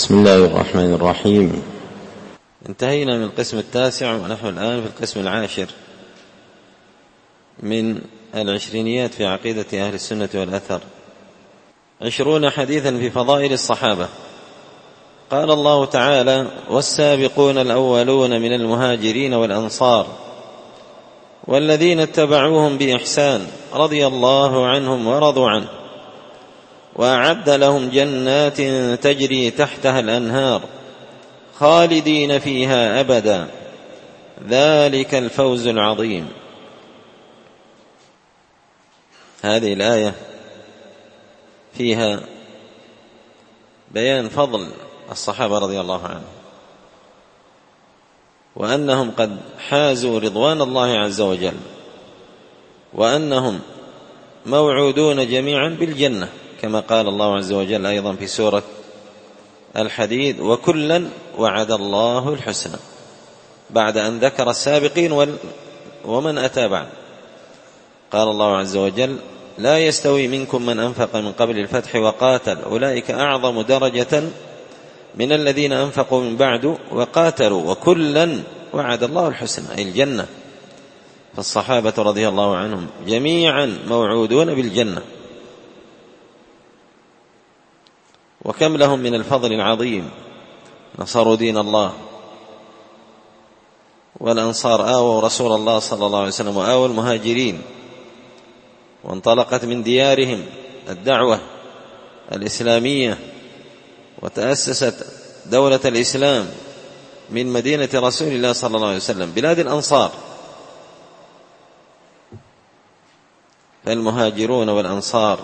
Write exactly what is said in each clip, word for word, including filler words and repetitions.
بسم الله الرحمن الرحيم. انتهينا من القسم التاسع ونحن الآن في القسم العاشر من العشرينيات في عقيدة أهل السنة والأثر. عشرون حديثا في فضائل الصحابة. قال الله تعالى: والسابقون الأولون من المهاجرين والأنصار والذين اتبعوهم بإحسان رضي الله عنهم ورضوا عنه وأعد لهم جنات تجري تحتها الأنهار خالدين فيها أبدا ذلك الفوز العظيم. هذه الآية فيها بيان فضل الصحابة رضي الله عنهم وأنهم قد حازوا رضوان الله عز وجل وأنهم موعودون جميعا بالجنة كما قال الله عز وجل أيضا في سورة الحديد: وكلا وعد الله الحسنى، بعد أن ذكر السابقين ومن أتى بعد. قال الله عز وجل: لا يستوي منكم من أنفق من قبل الفتح وقاتل أولئك أعظم درجة من الذين أنفقوا من بعد وقاتلوا وكلا وعد الله الحسنى، أي الجنة. فالصحابة رضي الله عنهم جميعا موعودون بالجنة. وكم لهم من الفضل العظيم، نصروا دين الله، والأنصار آووا رسول الله صلى الله عليه وسلم وآووا المهاجرين، وانطلقت من ديارهم الدعوة الإسلامية وتأسست دولة الإسلام من مدينة رسول الله صلى الله عليه وسلم بلاد الأنصار. فالمهاجرون والأنصار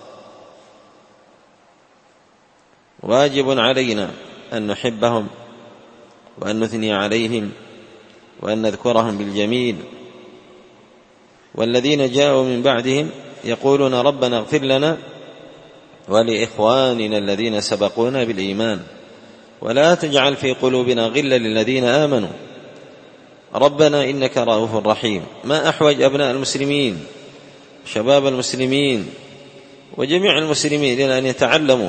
واجب علينا أن نحبهم وأن نثني عليهم وأن نذكرهم بالجميل. والذين جاءوا من بعدهم يقولون: ربنا اغفر لنا ولإخواننا الذين سبقونا بالإيمان ولا تجعل في قلوبنا غلا للذين آمنوا ربنا إنك رؤوف رحيم. ما أحوج أبناء المسلمين شباب المسلمين وجميع المسلمين إلى أن يتعلموا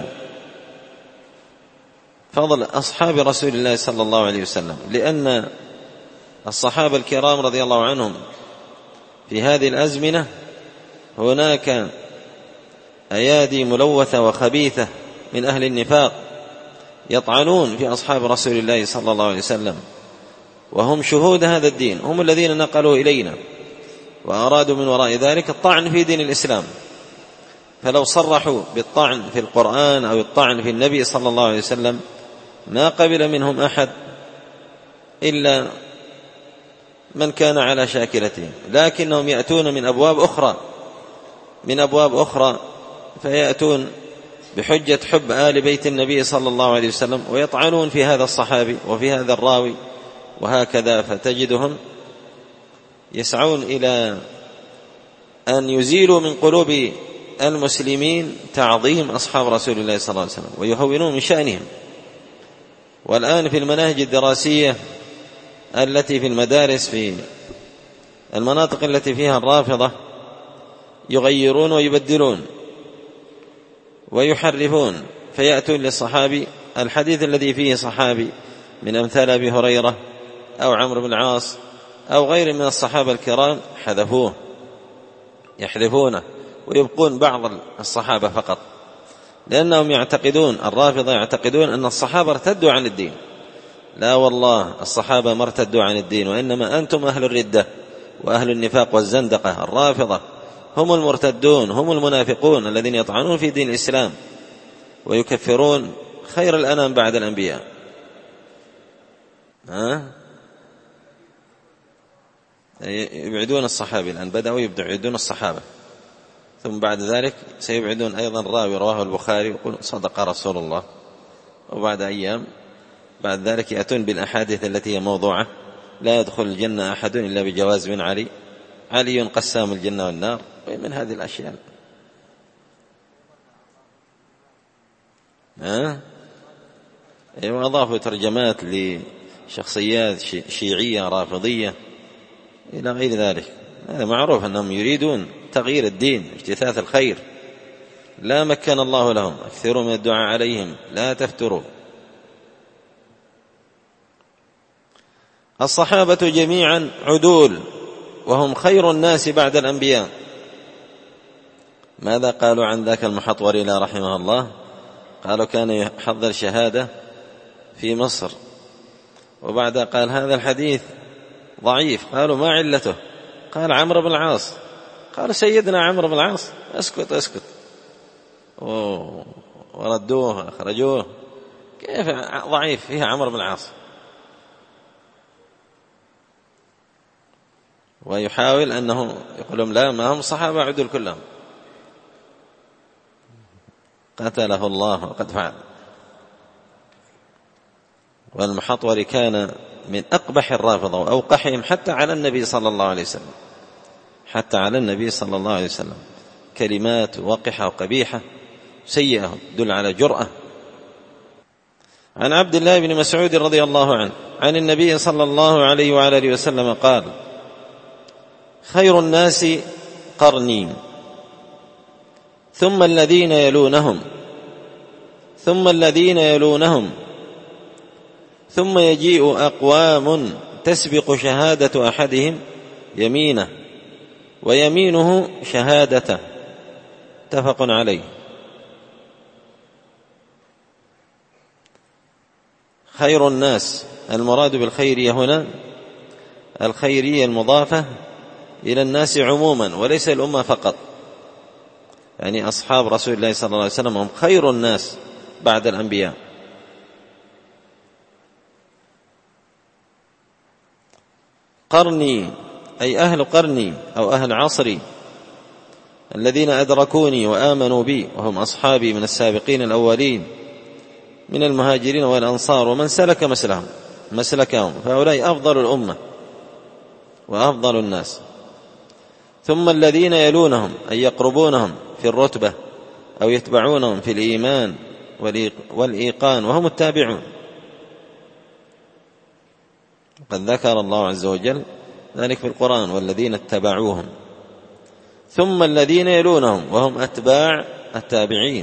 فضل أصحاب رسول الله صلى الله عليه وسلم، لأن الصحابة الكرام رضي الله عنهم في هذه الأزمنة هناك أيادي ملوثة وخبيثة من أهل النفاق يطعنون في أصحاب رسول الله صلى الله عليه وسلم، وهم شهود هذا الدين، هم الذين نقلوا إلينا وأرادوا من وراء ذلك الطعن في دين الإسلام. فلو صرحوا بالطعن في القرآن أو الطعن في النبي صلى الله عليه وسلم ما قبل منهم أحد إلا من كان على شاكلتهم، لكنهم يأتون من أبواب أخرى من أبواب أخرى فيأتون بحجة حب آل بيت النبي صلى الله عليه وسلم ويطعنون في هذا الصحابي وفي هذا الراوي، وهكذا فتجدهم يسعون إلى أن يزيلوا من قلوب المسلمين تعظيم أصحاب رسول الله صلى الله عليه وسلم ويهونون من شأنهم. والآن في المناهج الدراسية التي في المدارس في المناطق التي فيها الرافضة يغيرون ويبدلون ويحرفون، فيأتون للصحابي الحديث الذي فيه صحابي من أمثال أبي هريرة أو عمرو بن العاص أو غير من الصحابة الكرام، حذفوه يحذفونه ويبقون بعض الصحابة فقط، لأنهم يعتقدون الرافضة يعتقدون أن الصحابة ارتدوا عن الدين. لا والله، الصحابة ما ارتدوا عن الدين، وإنما أنتم أهل الردة وأهل النفاق والزندقة. الرافضة هم المرتدون، هم المنافقون الذين يطعنون في دين الإسلام ويكفرون خير الأنام بعد الأنبياء. ها؟ يبعدون الصحابة، الآن بدأوا يبعدون الصحابة، ثم بعد ذلك سيبعدون أيضا راوي رواه البخاري ويقول صدق رسول الله، وبعد أيام بعد ذلك يأتون بالأحاديث التي هي موضوعة: لا يدخل الجنة أحد إلا بجواز من علي، علي قسام الجنة والنار، ومن هذه الأشياء. ها؟ وأضافوا ترجمات لشخصيات شيعية رافضية إلى غير ذلك. هذا معروف أنهم يريدون تغيير الدين، اجتثاث الخير. لا مكن الله لهم، أكثروا من الدعاء عليهم، لا تفتروا. الصحابة جميعا عدول وهم خير الناس بعد الأنبياء. ماذا قالوا عن ذاك المحطوري لا رحمه الله؟ قالوا كان يحضر شهادة في مصر، وبعد قال هذا الحديث ضعيف. قالوا ما علته؟ قال عمرو بن العاص. قال سيدنا عمرو بن العاص اسكت اسكت، أوه. وردوه أخرجوه. كيف ضعيف فيها عمرو بن العاص؟ ويحاول أنه يقول لهم لا، ما هم صحابة عدول كلهم. قتله الله وقد فعل. والمحطوري كان من أقبح الرافضة وأوقحهم حتى على النبي صلى الله عليه وسلم، حتى على النبي صلى الله عليه وسلم. كلمات وقحة وقبيحة سيئة دل على جرأة. عن عبد الله بن مسعود رضي الله عنه عن النبي صلى الله عليه وعلى آله وسلم قال: خير الناس قرني، ثم الذين يلونهم، ثم الذين يلونهم، ثم يجيء أقوام تسبق شهادة أحدهم يمينه ويمينه شهادته. متفق عليه. خير الناس المراد بالخيرية هنا الخيرية المضافة إلى الناس عموما وليس الأمة فقط، يعني أصحاب رسول الله صلى الله عليه وسلم هم خير الناس بعد الأنبياء. قرني أي أهل قرني أو أهل عصري الذين أدركوني وآمنوا بي، وهم أصحابي من السابقين الأولين من المهاجرين والأنصار ومن سلك مسلهم مسلكهم، فهؤلاء أفضل الأمة وأفضل الناس. ثم الذين يلونهم أي يقربونهم في الرتبة أو يتبعونهم في الإيمان والإيقان وهم التابعون. قد ذكر الله عز وجل ذلك في القرآن: والذين اتبعوهم. ثم الذين يلونهم وهم أتباع التابعين.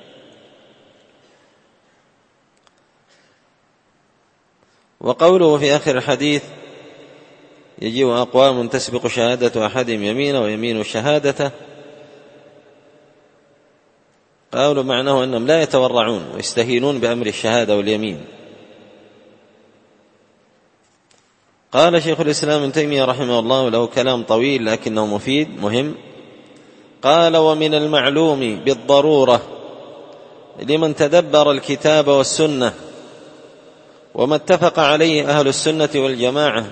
وقوله في آخر الحديث: يجيء أقوام تسبق شهادة أحدهم يمينه ويمين شهادته، قالوا معناه أنهم لا يتورعون ويستهينون بأمر الشهادة واليمين. قال شيخ الإسلام ابن تيمية رحمه الله، له كلام طويل لكنه مفيد مهم. قال: ومن المعلوم بالضرورة لمن تدبر الكتاب والسنة وما اتفق عليه أهل السنة والجماعة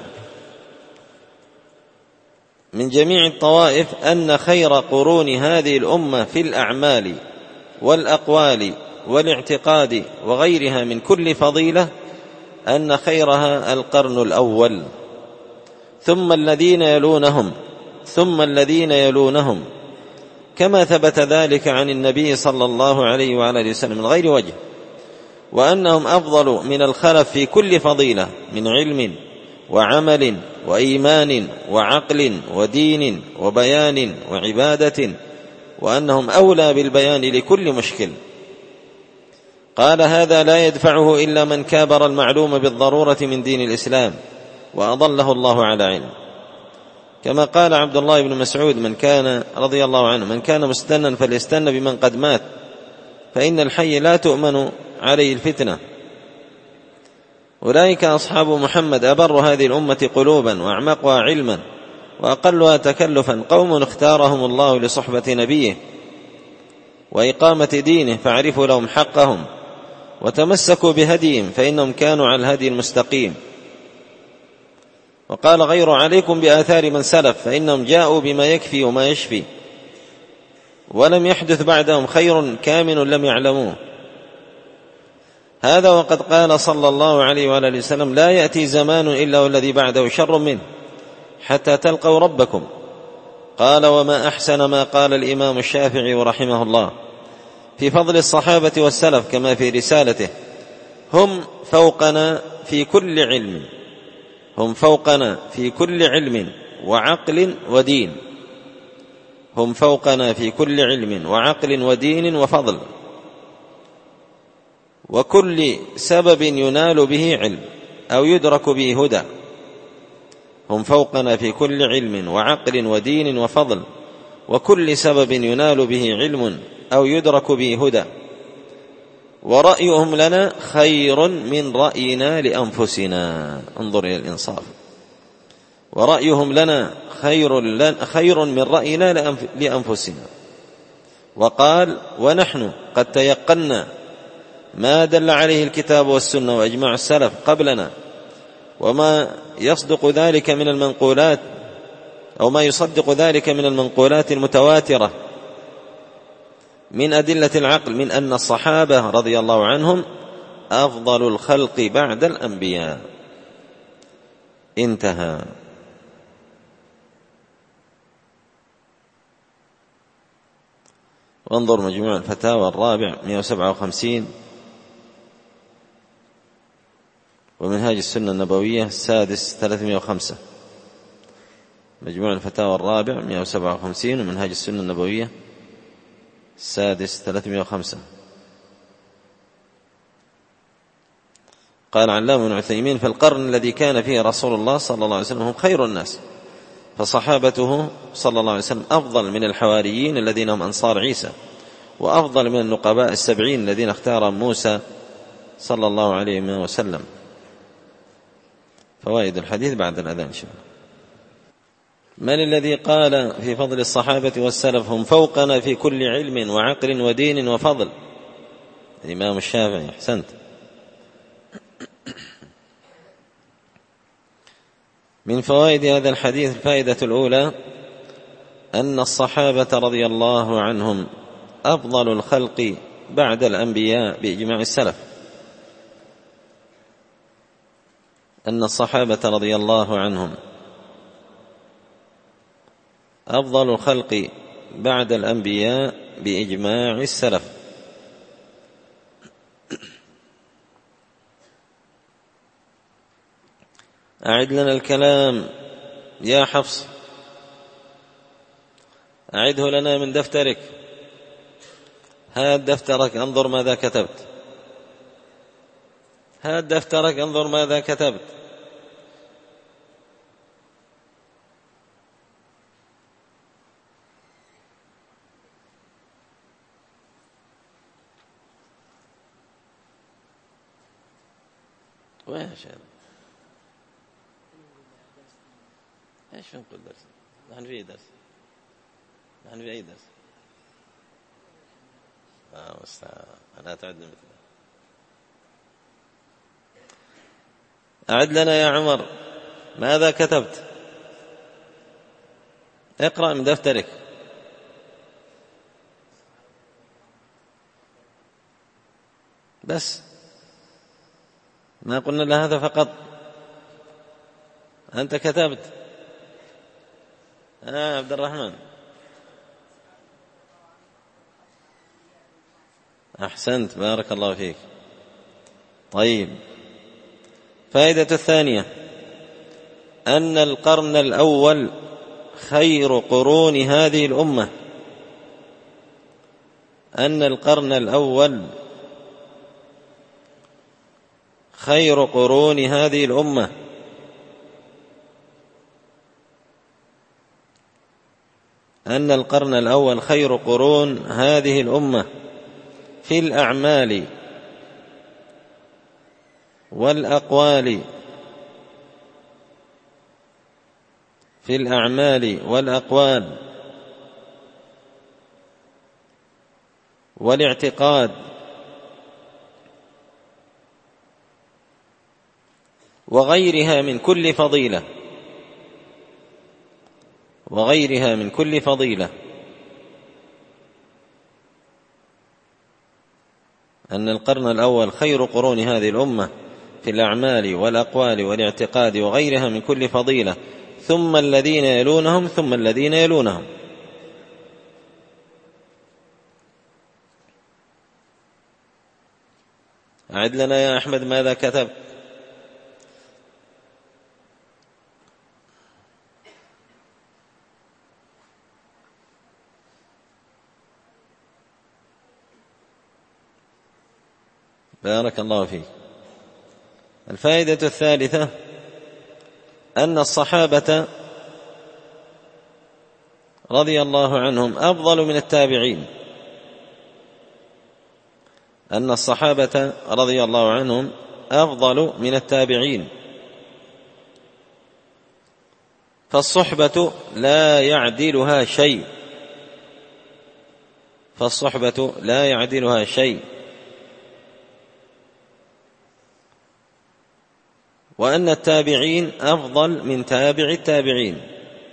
من جميع الطوائف أن خير قرون هذه الأمة في الأعمال والأقوال والاعتقاد وغيرها من كل فضيلة أن خيرها القرن الأول، ثم الذين يلونهم، ثم الذين يلونهم، كما ثبت ذلك عن النبي صلى الله عليه وعلى آله وسلم من غير وجه، وأنهم أفضل من الخلف في كل فضيلة من علم وعمل وإيمان وعقل ودين وبيان وعبادة، وأنهم أولى بالبيان لكل مشكل. قال: هذا لا يدفعه إلا من كابر المعلوم بالضرورة من دين الإسلام وأضله الله على علم. كما قال عبد الله بن مسعود من كان رضي الله عنه: من كان مستنا فليستن بمن قد مات، فإن الحي لا تؤمن عليه الفتنة. أولئك أصحاب محمد أبر هذه الأمة قلوبا وأعمقها علما وأقلها تكلفا، قوم اختارهم الله لصحبة نبيه وإقامة دينه فاعرفوا لهم حقهم وتمسكوا بهديهم فإنهم كانوا على الهدي المستقيم. وقال غير: عليكم بآثار من سلف فإنهم جاءوا بما يكفي وما يشفي، ولم يحدث بعدهم خير كامن لم يعلموه. هذا وقد قال صلى الله عليه وآله وسلم: لا يأتي زمان إلا والذي بعده شر منه حتى تلقوا ربكم. قال: وما أحسن ما قال الإمام الشافعي رحمه الله في فضل الصحابة والسلف كما في رسالته: هم فوقنا في كل علم، هم فوقنا في كل علم وعقل ودين، هم فوقنا في كل علم وعقل ودين وفضل، وكل سبب ينال به علم أو يدرك به هدى، هم فوقنا في كل علم وعقل ودين وفضل، وكل سبب ينال به علم أو يدرك به هدى، ورأيهم لنا خير من رأينا لأنفسنا. انظر إلى الإنصاف. ورأيهم لنا خير, لنا خير من رأينا لأنفسنا. وقال: ونحن قد تيقنا ما دل عليه الكتاب والسنة وإجماع السلف قبلنا، وما يصدق ذلك من المنقولات أو ما يصدق ذلك من المنقولات المتواترة من أدلة العقل، من أن الصحابة رضي الله عنهم أفضل الخلق بعد الأنبياء. انتهى. وانظر مجموع الفتاوى الرابع مئة وسبعة وخمسين، ومنهاج السنة النبوية السادس ثلاثمائة وخمسة. مجموع الفتاوى الرابع مئة وسبعة وخمسين، ومنهاج السنة النبوية السادس ثلاثمائة وخمسة. قال علامة ابن عثيمين: في القرن الذي كان فيه رسول الله صلى الله عليه وسلم هم خير الناس، فصحابته صلى الله عليه وسلم أفضل من الحواريين الذين هم أنصار عيسى، وأفضل من النقباء السبعين الذين اختار موسى صلى الله عليه وسلم. فوائد الحديث بعد الأذان إن شاء الله. من الذي قال في فضل الصحابة والسلف هم فوقنا في كل علم وعقل ودين وفضل؟ الإمام الشافعي. أحسنت. من فوائد هذا الحديث الفائدة الأولى أن الصحابة رضي الله عنهم أفضل الخلق بعد الأنبياء بإجماع السلف. أن الصحابة رضي الله عنهم أفضل الخلق بعد الأنبياء بإجماع السلف. أعد لنا الكلام يا حفص، أعده لنا من دفترك. هات دفترك انظر ماذا كتبت. هات دفترك انظر ماذا كتبت. وين يا شيخ؟ ايش نقول درس؟ نحن في درس. نحن في اي درس؟ لا مستعان. أنا تعد مثله. أعد لنا يا عمر ماذا كتبت. اقرأ من دفترك. بس ما قلنا له هذا فقط. أنت كتبت. آه عبد الرحمن. أحسنت بارك الله فيك. طيب، فائدة الثانية أن القرن الأول خير قرون هذه الأمة. أن القرن الأول خير قرون هذه الأمة. أن القرن الأول خير قرون هذه الأمة في الأعمال والأقوال في الأعمال والأقوال والاعتقاد وغيرها من كل فضيلة وغيرها من كل فضيلة. أن القرن الأول خير قرون هذه الأمة في الأعمال والأقوال والاعتقاد وغيرها من كل فضيلة، ثم الذين يلونهم ثم الذين يلونهم. أعد لنا يا أحمد ماذا كتب. بارك الله فيك. الفائدة الثالثة أن الصحابة رضي الله عنهم أفضل من التابعين أن الصحابة رضي الله عنهم أفضل من التابعين فالصحبة لا يعدلها شيء فالصحبة لا يعدلها شيء وأن التابعين أفضل من تابع التابعين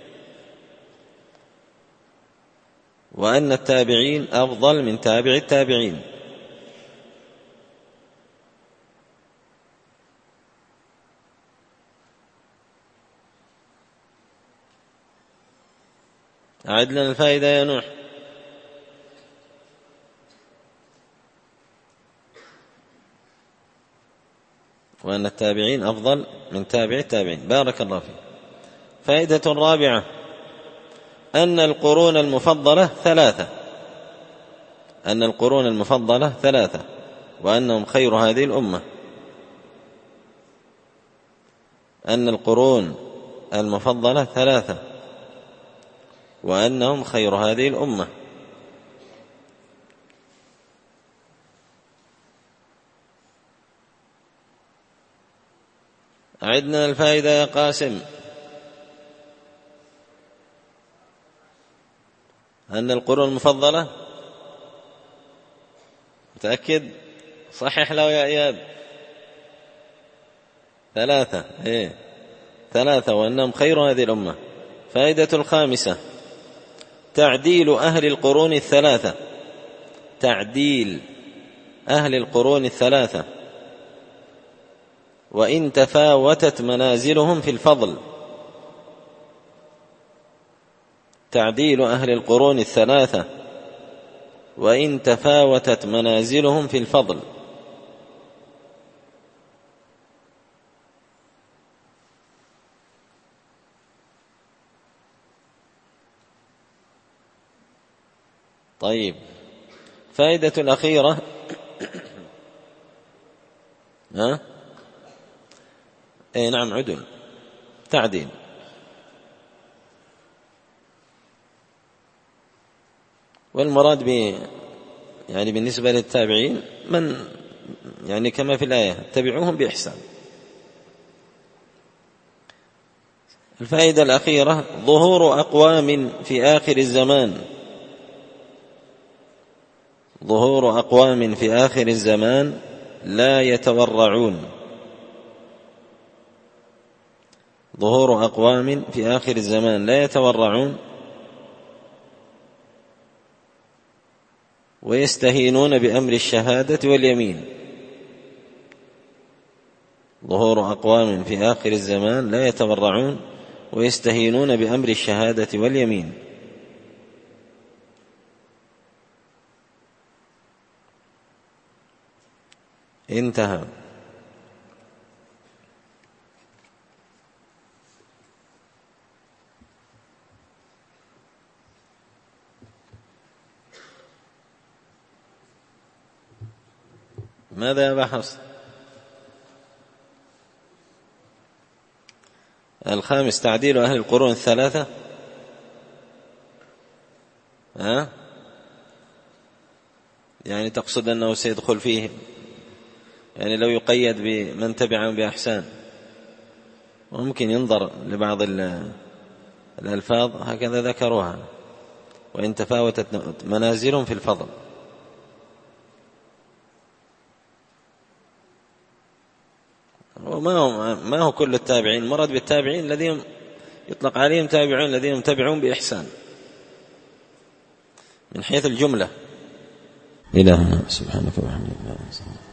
وأن التابعين أفضل من تابع التابعين أعد لنا الفائدة يا نوح. وأن التابعين أفضل من تابع التابعين. بارك الله فيك. فائدة رابعة أن القرون المفضلة ثلاثة أن القرون المفضلة ثلاثة وأنهم خير هذه الأمة أن القرون المفضلة ثلاثة وأنهم خير هذه الأمة. أعدنا الفائدة يا قاسم. أن القرون المفضلة متأكد؟ صحح له يا إياد. ثلاثة إيه ثلاثة وأنهم خير هذه الأمة. فائدة الخامسة تعديل أهل القرون الثلاثة تعديل أهل القرون الثلاثة وإن تفاوتت منازلهم في الفضل تعديل أهل القرون الثلاثة وإن تفاوتت منازلهم في الفضل. طيب فائدة الأخيرة ها اي نعم عدل تعديل. والمراد ب يعني بالنسبة للتابعين من يعني كما في الآية اتبعوهم بإحسان. الفائدة الأخيرة ظهور أقوام في آخر الزمان ظهور أقوام في آخر الزمان لا يتورعون ظهور أقوام في آخر الزمان لا يتورعون ويستهينون بأمر الشهادة واليمين ظهور أقوام في آخر الزمان لا يتورعون ويستهينون بأمر الشهادة واليمين. انتهى. ماذا يا بحث؟ الخامس تعديل أهل القرون الثلاثة ها؟ يعني تقصد أنه سيدخل فيه يعني لو يقيد بمن تبعهم بأحسان وممكن ينظر لبعض الألفاظ هكذا ذكروها وإن تفاوتت منازلهم في الفضل. وما هو, ما هو كل التابعين مراد بالتابعين الذين يطلق عليهم تابعين الذين يتبعون بإحسان من حيث الجملة. إلهنا سبحانك وبحمدك.